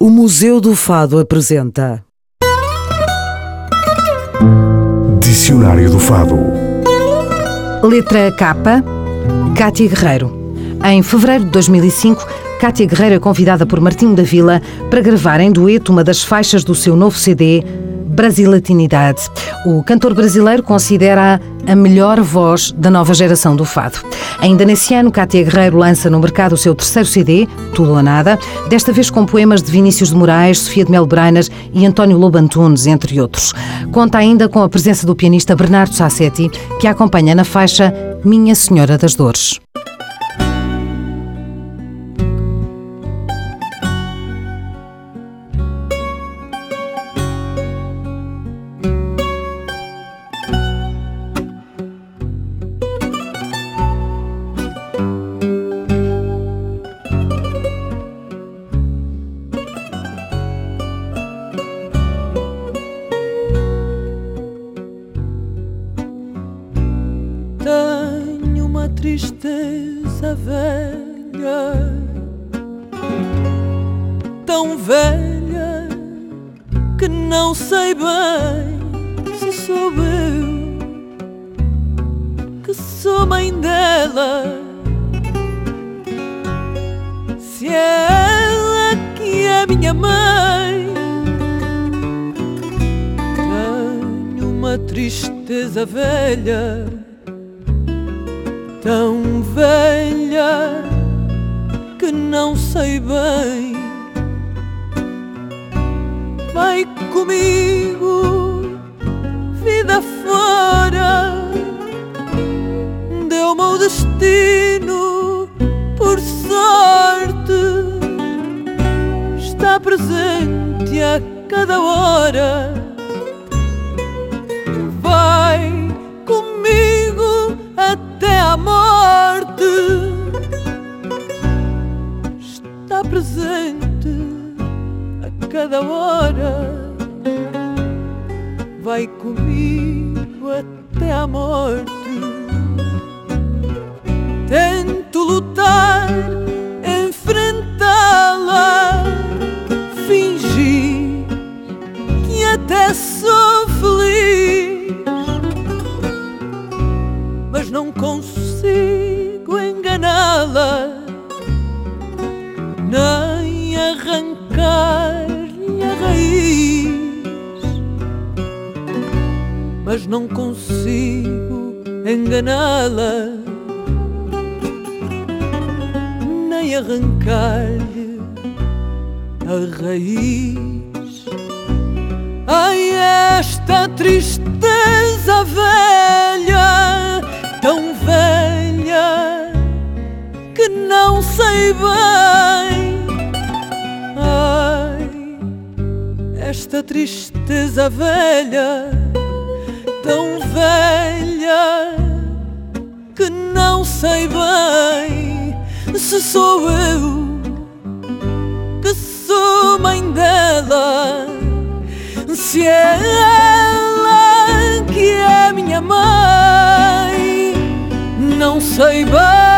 O Museu do Fado apresenta Dicionário do Fado. Letra K, Cátia Guerreiro. Em fevereiro de 2005, Cátia Guerreiro é convidada por Martinho da Vila para gravar em dueto uma das faixas do seu novo CD, Brasilatinidade. O cantor brasileiro considera a melhor voz da nova geração do fado. Ainda nesse ano, Cátia Guerreiro lança no mercado o seu terceiro CD, Tudo ou Nada, desta vez com poemas de Vinícius de Moraes, Sofia de Melo Brainas e António Lobo Antunes, entre outros. Conta ainda com a presença do pianista Bernardo Sassetti, que a acompanha na faixa Minha Senhora das Dores. Tenho uma tristeza velha, tão velha que não sei bem se sou eu que sou mãe dela, se é ela que é minha mãe. Tenho uma tristeza velha, tão velha que não sei bem. Vai comigo, vida fora, deu-me o destino, por sorte, está presente a cada hora. Vai comigo até à morte, está presente a cada hora. Vai comigo até à morte. Tento lutar, enfrentá-la, fingir que até sou feliz, mas não consigo enganá-la, nem arrancar-lhe a raiz. Mas não consigo enganá-la, nem arrancar-lhe a raiz. Ai, esta tristeza velha, tão velha que não sei bem. Ai, esta tristeza velha, tão velha que não sei bem se sou eu que sou mãe dela, se é ela que é minha mãe. Não sei bem.